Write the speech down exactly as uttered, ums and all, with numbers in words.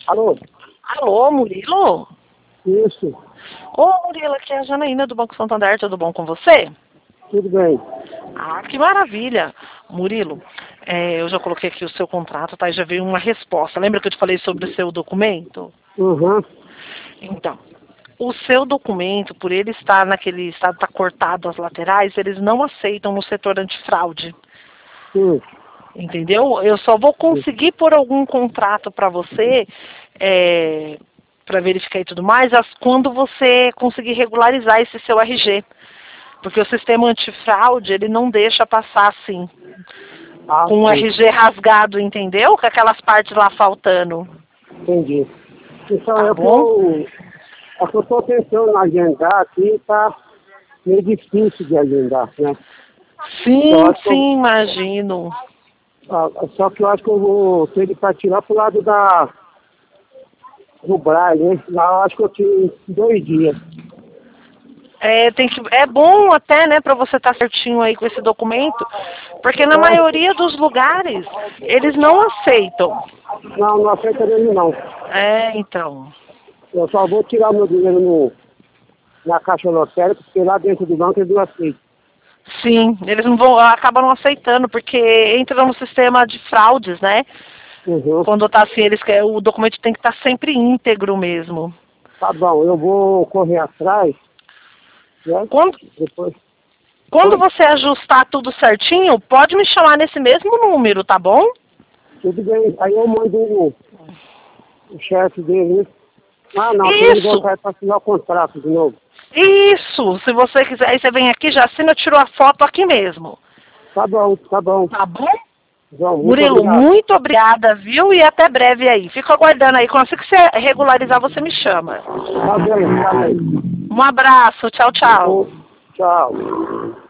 Alô? Alô, Murilo? Isso, Ô, Murilo, aqui é a Janaína do Banco Santander, tudo bom com você? tudo bem. Ah, que maravilha. Murilo, é, eu já coloquei aqui o seu contrato, tá? E já veio uma resposta. Lembra que eu te falei sobre o seu documento? Uhum. Então, o seu documento, por ele estar naquele estado, tá cortado as laterais, eles não aceitam no setor antifraude. Sim. Entendeu? Eu só vou conseguir pôr algum contrato para você, é, para verificar e tudo mais, as- quando você conseguir regularizar esse seu R G. Porque o sistema antifraude, ele não deixa passar assim, Ah, com o sim. R G rasgado, entendeu? Com aquelas partes lá faltando. Entendi. Então Tá é que bom? eu é que eu estou tentando agendar aqui, tá meio difícil de agendar, né? Eu Sim, acho que eu, sim, imagino. ah, só que eu acho que eu vou ter que partir pro lado da do Braille, né? Lá eu acho que eu tinha dois dias. É, tem que, é bom até, né, para você estar certinho aí com esse documento, porque na É, maioria dos lugares eles não aceitam. não, não aceita mesmo não. É, então. Eu só vou tirar meu dinheiro no, na caixa lotérica, porque lá dentro do banco eles não aceitam. Sim, eles não vão, acabam não aceitando, porque entra no sistema de fraudes, né? Uhum. Quando tá assim, eles querem, o documento tem que estar sempre íntegro mesmo. Tá bom, eu vou correr atrás, né? Quando, Depois. quando Oi? você ajustar tudo certinho, pode me chamar nesse mesmo número, tá bom? Tudo bem. Aí eu mando o, o chefe dele, né? Ah, não, tem que Isso, voltar para assinar o contrato de novo. isso. Se você quiser, aí você vem aqui, já assina, tirou a foto aqui mesmo. Tá bom, tá bom. Tá bom? João, muito Murilo, obrigado. muito obrigada, viu? E até breve aí. Fico aguardando aí. Quando você regularizar, você me chama. Tá bem, tá bem. Um abraço. Tchau, tchau. Ô, tchau.